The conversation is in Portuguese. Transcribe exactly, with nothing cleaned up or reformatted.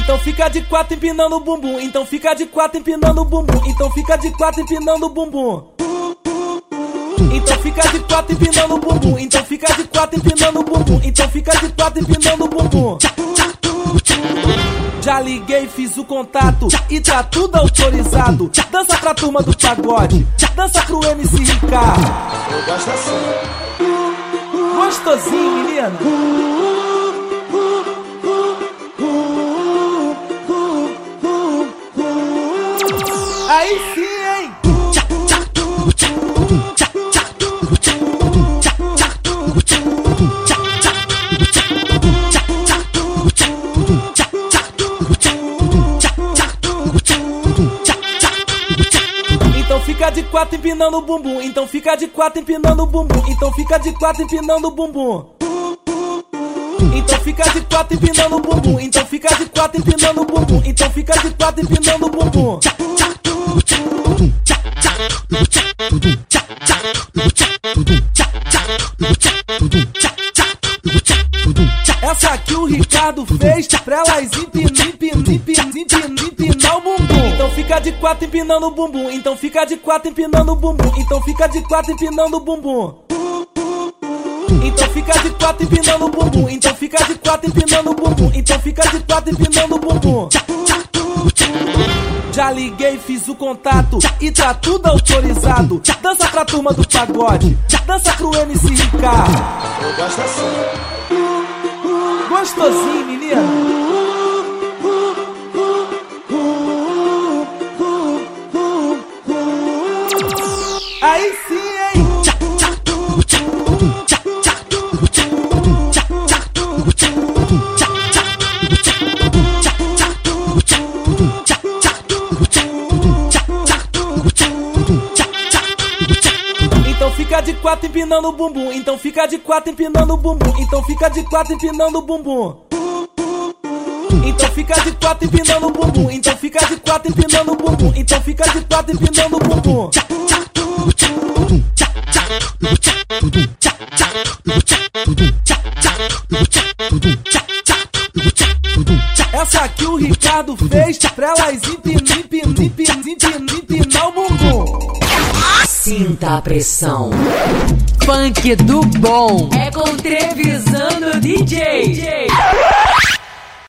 Então fica de quatro empinando o bumbum. Então fica de quatro empinando o bumbum. Então fica de quatro empinando o bumbum. Então fica de quatro empinando o bumbum. Então fica de quatro empinando o bumbum. Então fica de quatro empinando o bumbum. Já liguei, fiz o contato e tá tudo autorizado. Dança pra turma do pagode, dança pro M C Ricardo. Eu gosto assim. Gostosinho, menina. Aí sim, hein? Então fica de quatro empinando o bumbum. Então fica de quatro empinando o bumbum. Então fica de quatro empinando o bumbum. Então fica de quatro empinando o bumbum. Então fica de quatro empinando o bumbum. Então fica de quatro empinando o bumbum. Essa aqui o Ricardo fez pra elas empinar, empinar, empinar, empinar o bumbum. Então fica de quatro empinando o bumbum. Então fica de quatro empinando o bumbum. Então fica de quatro empinando o bumbum. Então fica de quatro empinando o bumbum. Então fica de quatro empinando o bumbum. Então fica de quatro empinando o bumbum. Já liguei, fiz o contato e tá tudo autorizado. Dança pra turma do pagode, dança pro M C Ricardo. Eu gosto assim. Gostosinho, menina. Aí sim, hein? Então fica de quatro empinando o bumbum. Então fica de quatro empinando o bumbum. Então fica de quatro empinando o bumbum. Então fica de quatro empinando o bumbum. Então fica de quatro empinando o bumbum. Então fica de quatro empinando o bumbum. Essa aqui o Ricardo fez pra elas empinar, empinar, empinar, empinar, empinar o bumbum. Sinta a pressão. Funk do bom. É com Trevisan do D J. D J.